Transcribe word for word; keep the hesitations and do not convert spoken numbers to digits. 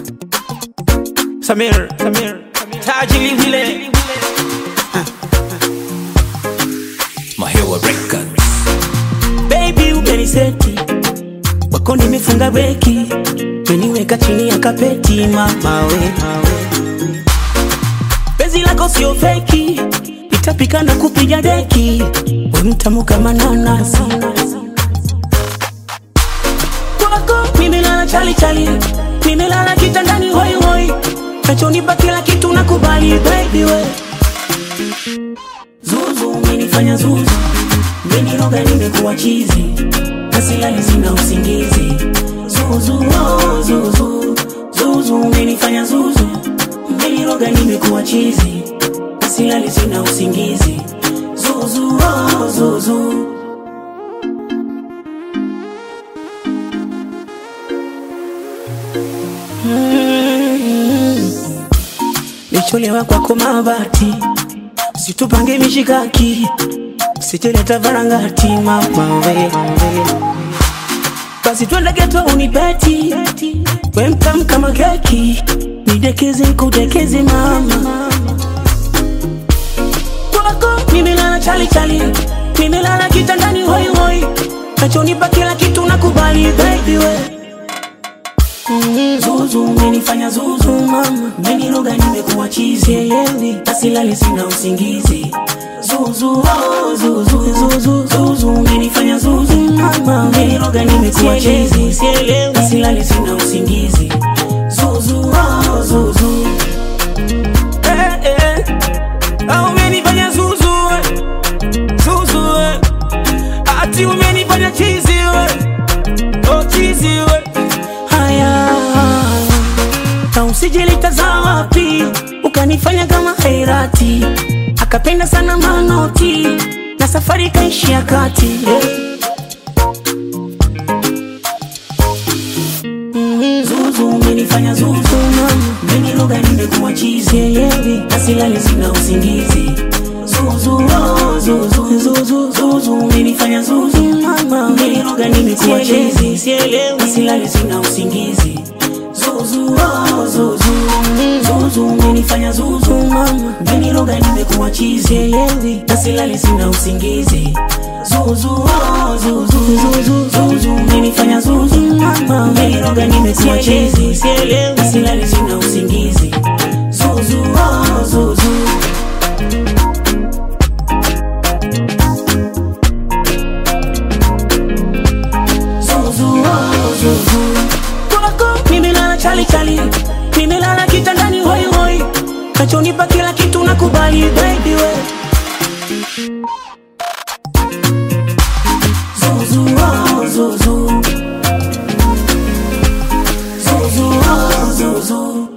Samir, Samir, Tajili Wile, Mahewa Records. Baby umeniseti, wako nimefunga breki, meniweka chini ya kapeti mama we. Penzi lako sio feki, nitapika na kupiga deki, we mtamu kama nanasi. Kwako nimelala chali chali, nimelala kitandani hoi hoi, nachonipa kila kitu nakubali baby we. Zuzu umenifanya zuzu, umeniroga nimekuwa chizi, nasilali sina usingizi. Zuzu oh zuzu, zuzu umenifanya zuzu, umeniroga nimekuwa chizi, nasilali sina usingizi. Zuzu oh zuzu. Mm-hmm. Nicholewa kwako mabati, situpange mishikaki, siteleta varangati mama we. Basi twende geto unipeti, we mtamu kama keki, nidekeze nkudekeze mama. Kwako nimelala chali chali, nimelala kitandani hoi hoi, nachonipa kila kitu nakubali baby we. Mm-hmm. Zuzu umenifanya zuzu mama, umeniroga nimekuwa chizi, nasilali sina usingizi. Zuzu oh zuzu, zuzu, zuzu umenifanya zuzu mama, umeniroga nimekuwa chizi, nasilali sina usingizi. Zuzu oh zuzu, eh eh, ah umenifanya zuzu, zuzu, ati umenifanya chizi we, oh chizi we. Na usijilitaza wapi, ukanifanya kama hairati, akapenda sana manoti, na safari kaishia kati, yeah. Mm-hmm. Zuzu umenifanya zuzu mama, umeniroga nimekuwa chizi, yeah. Nasilali sina usingizi. Zuzu oh zuzu, zuzu, zuzu umenifanya zuzu mama, umeniroga nimekuwa chizi, yeah. Nasilali sina usingizi. Zuzu oh zuzu, zuzu umenifanya zuzu mama, umeniroga nimekuwa chizi, nasilali sina usingizi. Zuzu oh zuzu, zuzu, zuzu umenifanya zuzu mama, umeniroga nimekuwa chizi, nasilali sina usingizi. Zuzu oh zuzu. Zuzu oh zuzu. Nimelala chali chali, nimelala kitandani hoi hoi, nachonipa kila kitu nakubali baby we. Zuzu oh zuzu, zuzu oh zuzu.